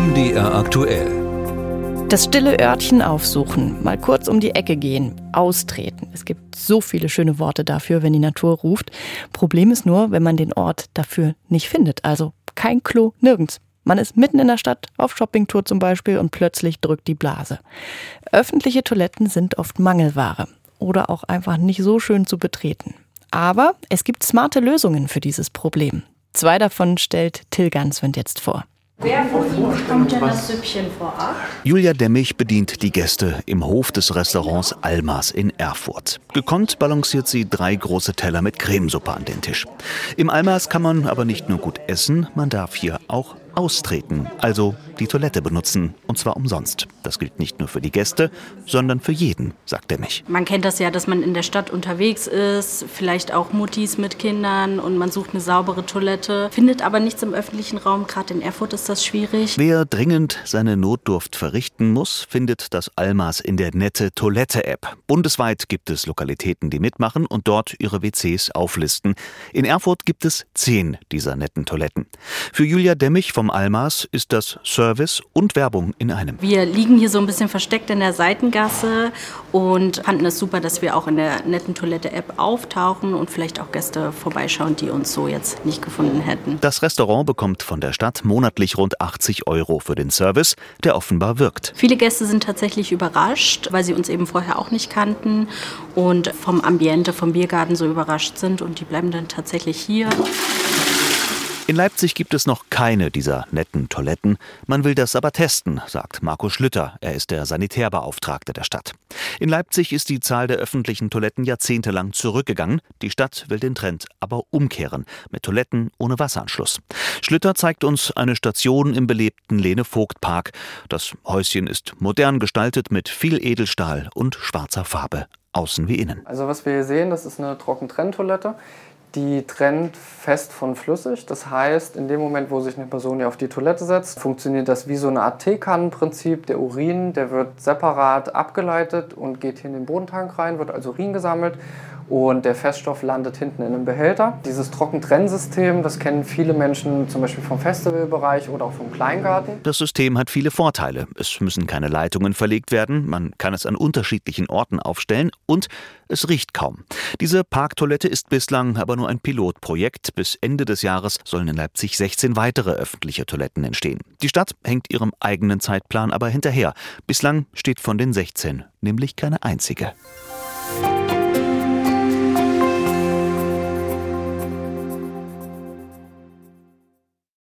MDR aktuell. Das stille Örtchen aufsuchen, mal kurz um die Ecke gehen, austreten. Es gibt so viele schöne Worte dafür, wenn die Natur ruft. Problem ist nur, wenn man den Ort dafür nicht findet. Also kein Klo, nirgends. Man ist mitten in der Stadt, auf Shoppingtour zum Beispiel, und plötzlich drückt die Blase. Öffentliche Toiletten sind oft Mangelware oder auch einfach nicht so schön zu betreten. Aber es gibt smarte Lösungen für dieses Problem. 2 davon stellt Till Ganswind jetzt vor. Wer von Ihnen kommt denn das Süppchen vorab? Julia Demmich bedient die Gäste im Hof des Restaurants Almas in Erfurt. Gekonnt balanciert sie 3 große Teller mit Cremesuppe an den Tisch. Im Almas kann man aber nicht nur gut essen, man darf hier auch austreten, also die Toilette benutzen, und zwar umsonst. Das gilt nicht nur für die Gäste, sondern für jeden, sagt Demmich. Man kennt das ja, dass man in der Stadt unterwegs ist, vielleicht auch Muttis mit Kindern, und man sucht eine saubere Toilette, findet aber nichts im öffentlichen Raum. Gerade in Erfurt ist das schwierig. Wer dringend seine Notdurft verrichten muss, findet das Almas in der Nette Toilette-App. Bundesweit gibt es Lokalitäten, die mitmachen und dort ihre WCs auflisten. In Erfurt gibt es 10 dieser netten Toiletten. Für Julia Demmich vom Almas ist das Service und Werbung in einem. Wir liegen hier so ein bisschen versteckt in der Seitengasse und fanden es super, dass wir auch in der Netten Toilette-App auftauchen und vielleicht auch Gäste vorbeischauen, die uns so jetzt nicht gefunden hätten. Das Restaurant bekommt von der Stadt monatlich rund 80 € für den Service, der offenbar wirkt. Viele Gäste sind tatsächlich überrascht, weil sie uns eben vorher auch nicht kannten und vom Ambiente, vom Biergarten so überrascht sind, und die bleiben dann tatsächlich hier. In Leipzig gibt es noch keine dieser netten Toiletten. Man will das aber testen, sagt Marco Schlüter. Er ist der Sanitärbeauftragte der Stadt. In Leipzig ist die Zahl der öffentlichen Toiletten jahrzehntelang zurückgegangen. Die Stadt will den Trend aber umkehren, mit Toiletten ohne Wasseranschluss. Schlüter zeigt uns eine Station im belebten Lene-Vogt-Park. Das Häuschen ist modern gestaltet mit viel Edelstahl und schwarzer Farbe, außen wie innen. Also was wir hier sehen, das ist eine Trockentrenntoilette. Die trennt fest von flüssig. Das heißt, in dem Moment, wo sich eine Person hier auf die Toilette setzt, funktioniert das wie so eine Art Teekannenprinzip. Der Urin, der wird separat abgeleitet und geht hier in den Bodentank rein, wird als Urin gesammelt. Und der Feststoff landet hinten in einem Behälter. Dieses Trockentrennsystem, das kennen viele Menschen zum Beispiel vom Festivalbereich oder auch vom Kleingarten. Das System hat viele Vorteile. Es müssen keine Leitungen verlegt werden, man kann es an unterschiedlichen Orten aufstellen und es riecht kaum. Diese Parktoilette ist bislang aber nur ein Pilotprojekt. Bis Ende des Jahres sollen in Leipzig 16 weitere öffentliche Toiletten entstehen. Die Stadt hängt ihrem eigenen Zeitplan aber hinterher. Bislang steht von den 16 nämlich keine einzige.